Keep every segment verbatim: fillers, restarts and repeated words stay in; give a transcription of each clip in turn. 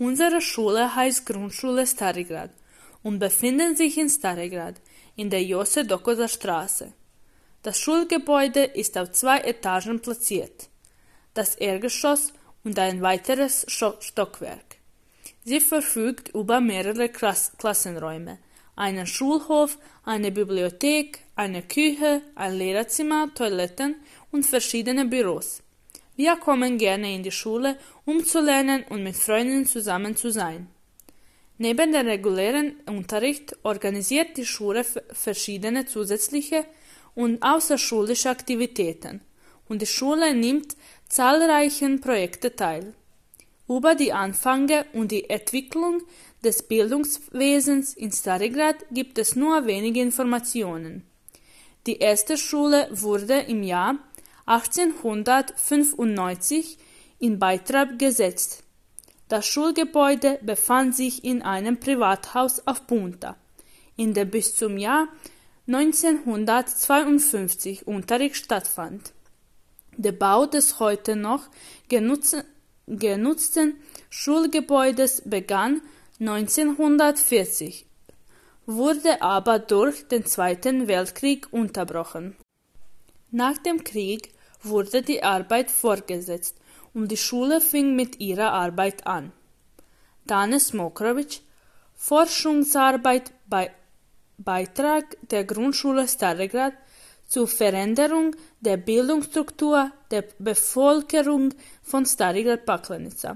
Unsere Schule heißt Grundschule Starigrad und befindet sich in Starigrad in der Jose Dokoza Straße. Das Schulgebäude ist auf zwei Etagen platziert, das Erdgeschoss und ein weiteres Stockwerk. Sie verfügt über mehrere Klass Klassenräume, einen Schulhof, eine Bibliothek, eine Küche, ein Lehrerzimmer, Toiletten und verschiedene Büros. Wir kommen gerne in die Schule, um zu lernen und mit Freunden zusammen zu sein. Neben dem regulären Unterricht organisiert die Schule verschiedene zusätzliche und außerschulische Aktivitäten und die Schule nimmt zahlreichen Projekten teil. Über die Anfänge und die Entwicklung des Bildungswesens in Starigrad gibt es nur wenige Informationen. Die erste Schule wurde im Jahr achtzehnhundertfünfundneunzig in Betrieb gesetzt. Das Schulgebäude befand sich in einem Privathaus auf Punta, in dem bis zum Jahr neunzehnhundertzweiundfünfzig Unterricht stattfand. Der Bau des heute noch genutzten, genutzten Schulgebäudes begann neunzehnhundertvierzig, wurde aber durch den Zweiten Weltkrieg unterbrochen. Nach dem Krieg wurde die Arbeit fortgesetzt und die Schule fing mit ihrer Arbeit an. Danes Mokrovic, Forschungsarbeit bei Beitrag der Grundschule Starigrad zur Veränderung der Bildungsstruktur der Bevölkerung von Starigrad Paklenica.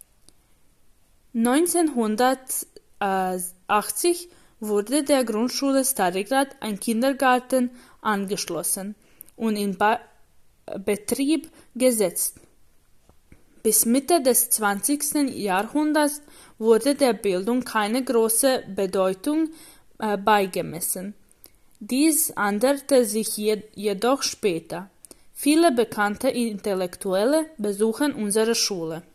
neunzehnhundertachtzig wurde der Grundschule Starigrad ein Kindergarten angeschlossen und in Be Betrieb gesetzt. Bis Mitte des zwanzigsten Jahrhunderts wurde der Bildung keine große Bedeutung äh, beigemessen. Dies änderte sich je jedoch später. Viele bekannte Intellektuelle besuchen unsere Schule.